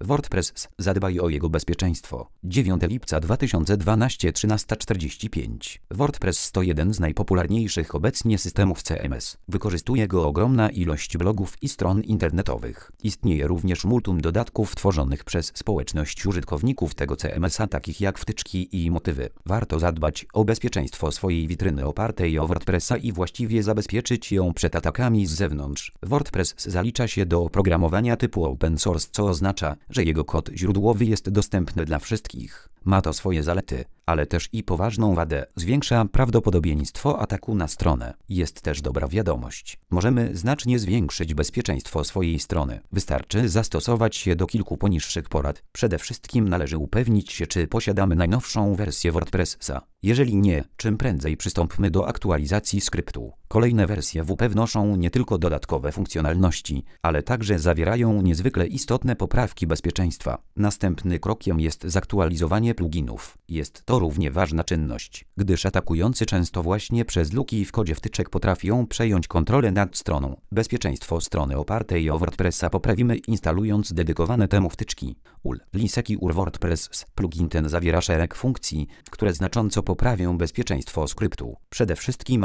WordPress. Zadbaj o jego bezpieczeństwo. 9 lipca 2012 13:45. WordPress to jeden z najpopularniejszych obecnie systemów CMS. Wykorzystuje go ogromna ilość blogów i stron internetowych. Istnieje również multum dodatków tworzonych przez społeczność użytkowników tego CMS-a, takich jak wtyczki i motywy. Warto zadbać o bezpieczeństwo swojej witryny opartej o WordPressa i właściwie zabezpieczyć ją przed atakami z zewnątrz. WordPress zalicza się do oprogramowania typu open source, co oznacza, że jego kod źródłowy jest dostępny dla wszystkich. Ma to swoje zalety, ale też i poważną wadę. Zwiększa prawdopodobieństwo ataku na stronę. Jest też dobra wiadomość. Możemy znacznie zwiększyć bezpieczeństwo swojej strony. Wystarczy zastosować się do kilku poniższych porad. Przede wszystkim należy upewnić się, czy posiadamy najnowszą wersję WordPressa. Jeżeli nie, czym prędzej przystąpmy do aktualizacji skryptu. Kolejne wersje WP wnoszą nie tylko dodatkowe funkcjonalności, ale także zawierają niezwykle istotne poprawki bezpieczeństwa. Następnym krokiem jest zaktualizowanie pluginów. Jest to równie ważna czynność, gdyż atakujący często właśnie przez luki w kodzie wtyczek potrafią przejąć kontrolę nad stroną. Bezpieczeństwo strony opartej o WordPressa poprawimy, instalując dedykowane temu wtyczki. Secure WordPress. Plugin ten zawiera szereg funkcji, które znacząco poprawią bezpieczeństwo skryptu. Przede wszystkim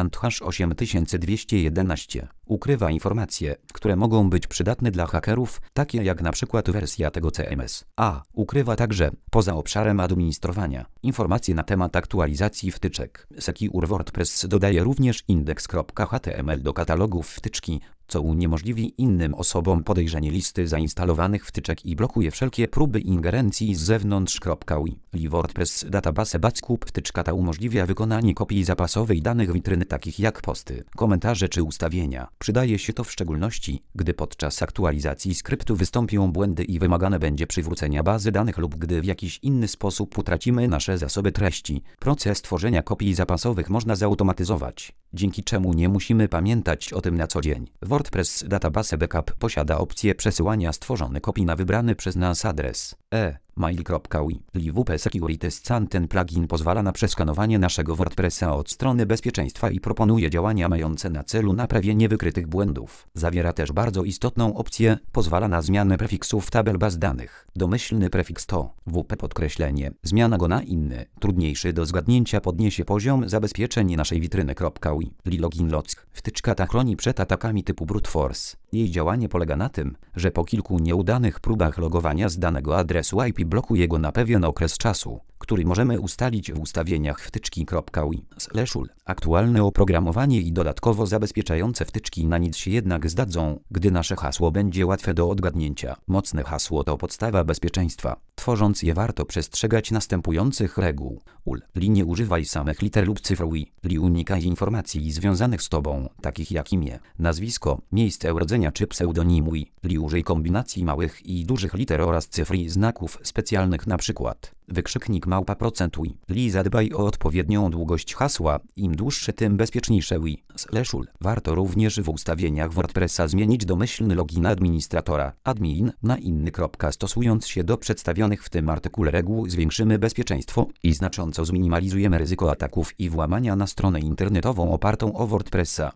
#8211 ukrywa informacje, które mogą być przydatne dla hakerów, takie jak na przykład wersja tego CMS. Ukrywa także, poza obszarem administrowania, informacje na temat aktualizacji wtyczek. Secure WordPress dodaje również index.html do katalogów wtyczki, co uniemożliwi innym osobom podejrzenie listy zainstalowanych wtyczek i blokuje wszelkie próby ingerencji z zewnątrz. WordPress Database Backup. Wtyczka ta umożliwia wykonanie kopii zapasowej danych witryny, takich jak posty, komentarze czy ustawienia. Przydaje się to w szczególności, gdy podczas aktualizacji skryptu wystąpią błędy i wymagane będzie przywrócenia bazy danych lub gdy w jakiś inny sposób utracimy nasze zasoby treści. Proces tworzenia kopii zapasowych można zautomatyzować, dzięki czemu nie musimy pamiętać o tym na co dzień. WordPress Database Backup posiada opcję przesyłania stworzonych kopii na wybrany przez nas adres mail.ui. WP Security Scan. Ten plugin pozwala na przeskanowanie naszego WordPressa od strony bezpieczeństwa i proponuje działania mające na celu naprawienie wykrytych błędów. Zawiera też bardzo istotną opcję, pozwala na zmianę prefiksów tabel baz danych. Domyślny prefiks to WP podkreślenie. Zmiana go na inny, trudniejszy do zgadnięcia podniesie poziom zabezpieczeń naszej witryny.ui. Login Lock. Wtyczka ta chroni przed atakami typu brute force. Jej działanie polega na tym, że po kilku nieudanych próbach logowania z danego adresu IP blokuje go na pewien okres czasu, który możemy ustalić w ustawieniach wtyczki.ui. Aktualne oprogramowanie i dodatkowo zabezpieczające wtyczki na nic się jednak zdadzą, gdy nasze hasło będzie łatwe do odgadnięcia. Mocne hasło to podstawa bezpieczeństwa. Tworząc je warto przestrzegać następujących reguł. Nie używaj samych liter lub cyfr. Unikaj informacji związanych z tobą, takich jak imię, nazwisko, miejsce urodzenia czy pseudonim. Użyj kombinacji małych i dużych liter oraz cyfr i znaków specjalnych, np. wykrzyknik %. Zadbaj o odpowiednią długość hasła, im dłuższe tym bezpieczniejsze. Warto również w ustawieniach WordPressa zmienić domyślny login administratora admin na inny. Stosując się do przedstawionych w tym artykule reguł zwiększymy bezpieczeństwo i znacząco zminimalizujemy ryzyko ataków i włamania na stronę internetową opartą o WordPressa.